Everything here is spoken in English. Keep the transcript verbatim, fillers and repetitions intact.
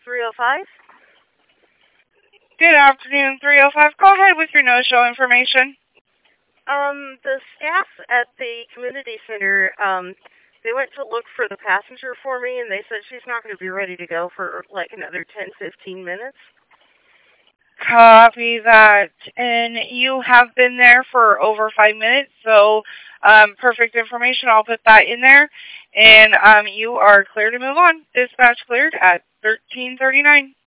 three oh five. Good afternoon, three oh five. Go ahead with your no-show information. Um, the staff at the community center, um, they went to look for the passenger for me, and they said she's not going to be ready to go for like another ten, fifteen minutes. Copy that. And you have been there for over five minutes, so um, perfect information. I'll put that in there. And um, you are clear to move on. Dispatch cleared at thirteen thirty-nine.